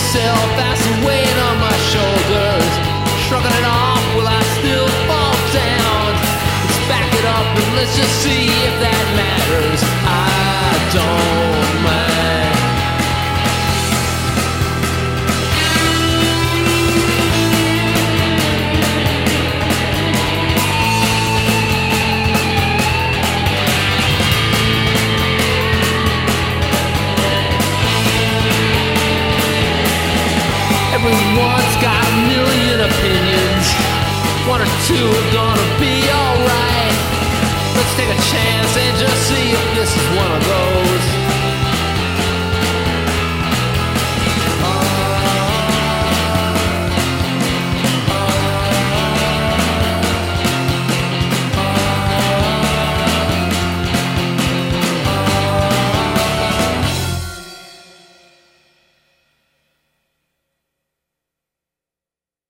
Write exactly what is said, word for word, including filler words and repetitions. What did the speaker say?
myself as the weight on my shoulders. Shrugging it off, will I still fall down? Let's back it up and let's just see if that matters. I don't mind. Everyone's got a million opinions. One or two are gonna be alright.